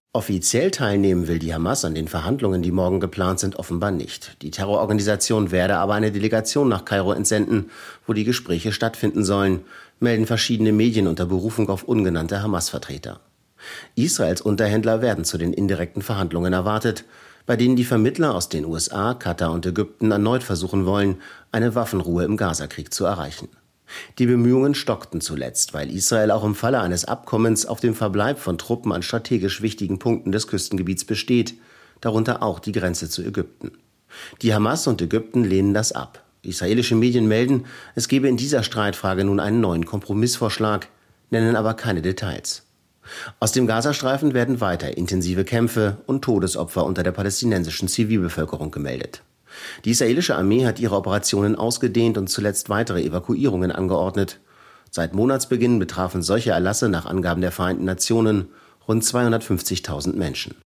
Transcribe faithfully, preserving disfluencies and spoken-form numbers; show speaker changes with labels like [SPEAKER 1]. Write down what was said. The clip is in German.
[SPEAKER 1] Offiziell teilnehmen will die Hamas an den Verhandlungen, die morgen geplant sind, offenbar nicht. Die Terrororganisation werde aber eine Delegation nach Kairo entsenden, wo die Gespräche stattfinden sollen, melden verschiedene Medien unter Berufung auf ungenannte Hamas-Vertreter. Israels Unterhändler werden zu den indirekten Verhandlungen erwartet, bei denen die Vermittler aus den U S A, Katar und Ägypten erneut versuchen wollen, eine Waffenruhe im Gazakrieg zu erreichen. Die Bemühungen stockten zuletzt, weil Israel auch im Falle eines Abkommens auf dem Verbleib von Truppen an strategisch wichtigen Punkten des Küstengebiets besteht, darunter auch die Grenze zu Ägypten. Die Hamas und Ägypten lehnen das ab. Israelische Medien melden, es gebe in dieser Streitfrage nun einen neuen Kompromissvorschlag, nennen aber keine Details. Aus dem Gazastreifen werden weiter intensive Kämpfe und Todesopfer unter der palästinensischen Zivilbevölkerung gemeldet. Die israelische Armee hat ihre Operationen ausgedehnt und zuletzt weitere Evakuierungen angeordnet. Seit Monatsbeginn betrafen solche Erlasse nach Angaben der Vereinten Nationen rund zweihundertfünfzigtausend Menschen.